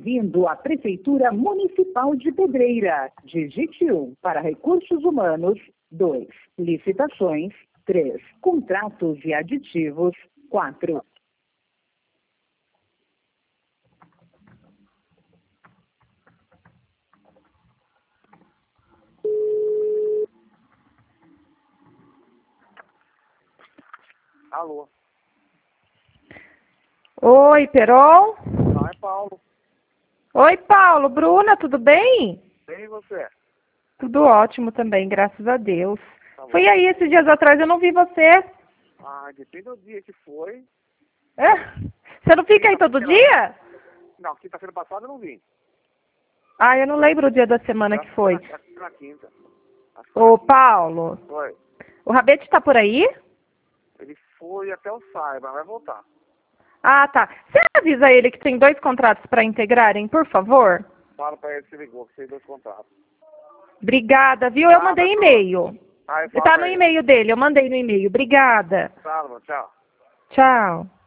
Bem-vindo à Prefeitura Municipal de Pedreira. Digite 1 para recursos humanos, 2 licitações, 3 contratos e aditivos, 4. Alô? Oi, Perol? Não, é Paulo. Oi, Paulo. Bruna, tudo bem? Bem, e você? Tudo ótimo também, graças a Deus. Tá bom. Foi aí esses dias atrás, eu não vi você. Ah, depende do dia que foi. É? Você não fica aí todo dia? Não, quinta-feira passada eu não vim. Ah, eu não lembro o dia da semana que foi. Acho que foi na quinta. Acho que foi Ô, na quinta. Paulo, Foi. o Rabete tá por aí? Ele foi até o Saiba, vai voltar. Ah, tá. Você avisa ele que tem 2 contratos para integrarem, por favor? Fala pra ele que você ligou, que você deu os contratos. Obrigada, viu? Eu mandei e-mail. Aí fala Tá pra no ele. e-mail dele, eu mandei no e-mail. Obrigada. Fala, tchau. Tchau.